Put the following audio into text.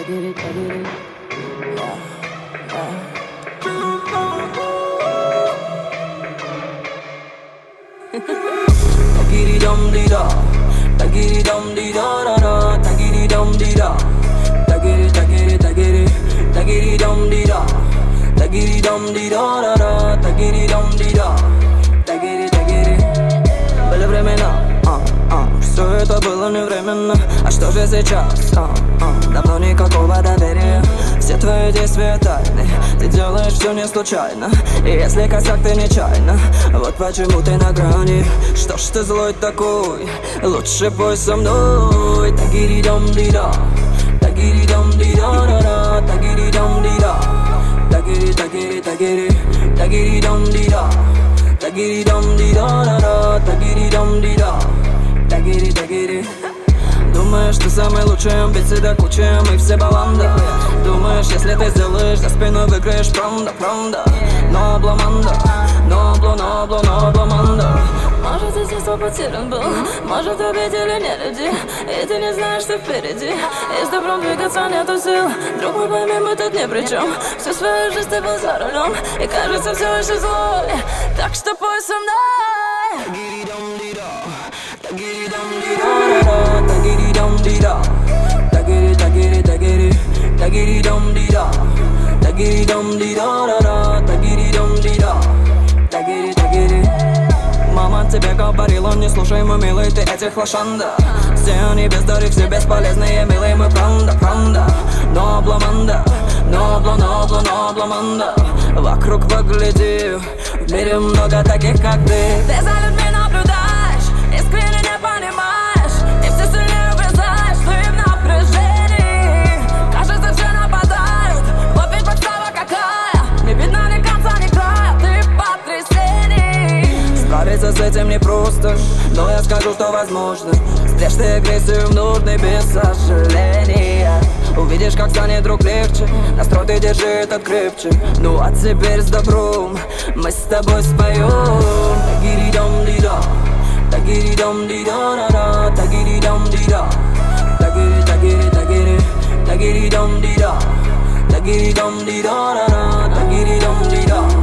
Tagiri, tagiri. Yeah, yeah. Tagiri dum di da, tagiri dum di da da da, tagiri dum di da, tagiri tagiri tagiri, tagiri dum di da, tagiri dum di da da da, tagiri dum di da, tagiri tagiri. Были времена, все это было не временно. А что же сейчас? Давно никакого доверия. Все твои действия тайны. Ты делаешь все не случайно. И если косяк ты нечаянно, вот почему ты на грани. Что ж ты злой такой? Лучше пой со мной. Тагири дом ди да, тагири дом ди да да да, тагири дом ди да, тагири тагири тагири, тагири дом ди да, тагири дом ди да да да, тагири дом ди да, тагири тагири. Думаешь, ты самый лучший, амбиции до кучи, мы все баланда. Думаешь, если ты сделаешь, за спину выиграешь, правда, правда. Но обламанда, но обламанда. Может, ты здесь потерян был, может, обидели не люди, и ты не знаешь, что впереди. И с добром двигаться нету сил, друг мой, пойми, мы тут ни при чем. Всю свою жизнь ты был за рулем, и кажется, все еще злой. Так что пой со мной. Тагири дом ди да, тагири дом ди да да, тагири дом ди да, тагири тагири тагири, тагири дом ди да, тагири дом ди да да да, тагири дом ди да, тагири тагири. Мама тебе говорила, не слушай, мой милый, ты этих лошанда. Все они бездари, все бесполезные, милый, мы правда. Но обламанда, но обламанда. Вокруг погляди, в мире много таких, как ты. Ты за людьми наблюдаешь, искренне не понимаешь, и все сильнее влезаешь, ты в напряжении. Кажется, все нападают, вот ведь подстава какая. Не видно ни конца, ни края, ты в потрясении. Справиться с этим непросто, но я скажу, что возможно. Спрячь ты агрессию в нужный без сожаления. Увидишь, как станет вдруг легче, настрой ты держи этот крепче. Ну а теперь с добром мы с тобой споем. Тагири дом ди да, тагири дом ди да да да, тагири дом ди да, тагири тагири тагири, тагири дом ди да, тагири дом ди да да да, тагири дом ди да.